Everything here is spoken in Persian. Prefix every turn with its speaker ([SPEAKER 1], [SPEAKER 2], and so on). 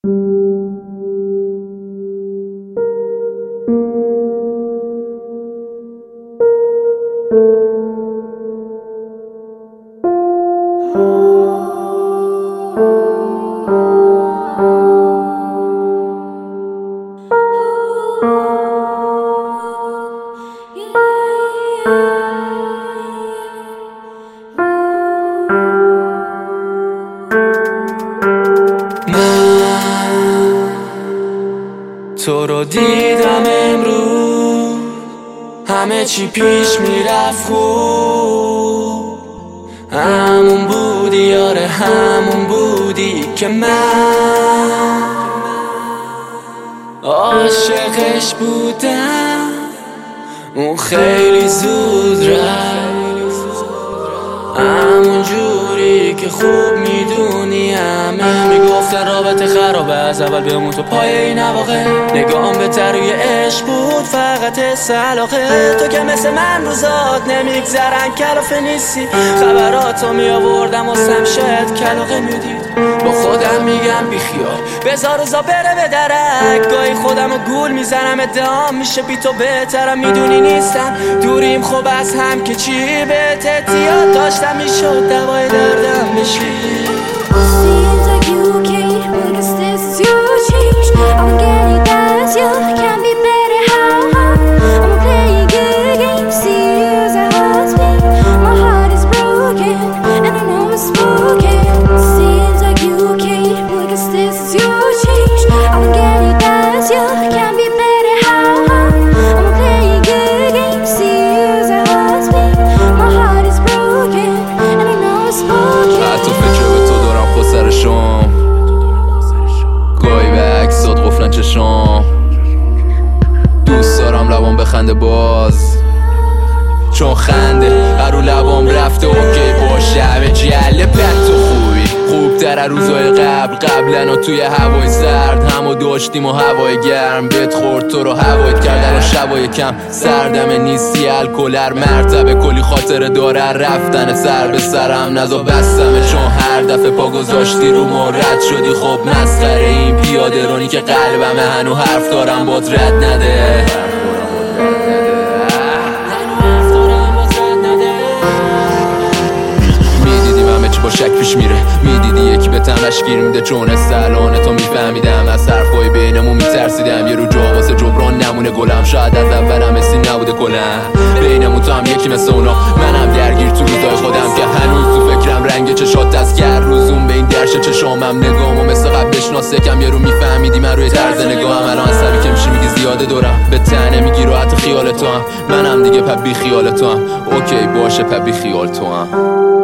[SPEAKER 1] تو رو دیدم امروز، همه چی پیش میرفت خوب. همون بودی یاره، همون بودی که من عاشقش بودم. اون خیلی زود رفت، همون جوری که خوب میدونی. همه میگفتن رابطه خرابه، از اول بمون تو پای این واقع. نگام بهتر روی عشق بود، فقط حس علاقه. تو که مثل من روزات نمیگذرن، کلافه نیستی. خبراتو میآوردم و شاید کلاقه میدید. با خودم میگم بیخیال، بذار روزا بره به درک. گاهی خودم رو گول میزنم، ادعام میشه بی تو بهترم. میدونی نیستم دوریم خوب از هم که چی بهت احتیاط داشتم. میشد دوای دردم بشی.
[SPEAKER 2] Seems like you okay, but it's this is your change. I'm getting that you can be better. How? I'm playing good games, see you as a husband. My heart is broken, and I know it's broken. Seems like you okay, but it's this is your change. I'm getting that you can be better. How? I'm playing good games, see you as a husband. My heart is broken, and I know it's broken.
[SPEAKER 3] حتی فکر به تو دارم خود سرشم، گاهی به عکسات قفلن چشم. دوست دارم لبام بخنده باز، چون خنده هر رو لبام رفته. اوکی باشه همه چی حله، بد تو خوبی خوبتر از روزای قبلن و توی هوای سرد همو داشتیم و هوای گرم بهت خورد. تو رو هوایت کردن و شبای کم سردمه نیستی. الکلر مرتبه کلی خاطره داره رفتن سر به سرم. نزا بستمه چون هر دفعه پا گذاشتی رو ما رد شدی. خب مسخره این پیاده رونی که قلبمه هنو حرف دارم بات رد نده. با شک پیش میره، میدیدی یکی به تمش گیر میده. چون استعلانه تو میفهمیدم، از حرفای بینمون میترسیدم. یه رو جا واسه جبران نمونه گلم، شاید از اولم حسی نبوده کلم. بینمون تو هم یکی مثل اونا، منم درگیر تو روزای خودم که هنوز تو فکرم. رنگ چشات از گر روزون به این درش چشامم نگامو مثل قبل بشناس یکم. یه رو میفهمیدی من روی طرز نگاهم الان عصبی که میشی میگی زیاده دورم. به تنه میگی راحت خیال تو هم، منم دیگه پبی خیال تو هم. اوکی باشه پبی خیال تو هم.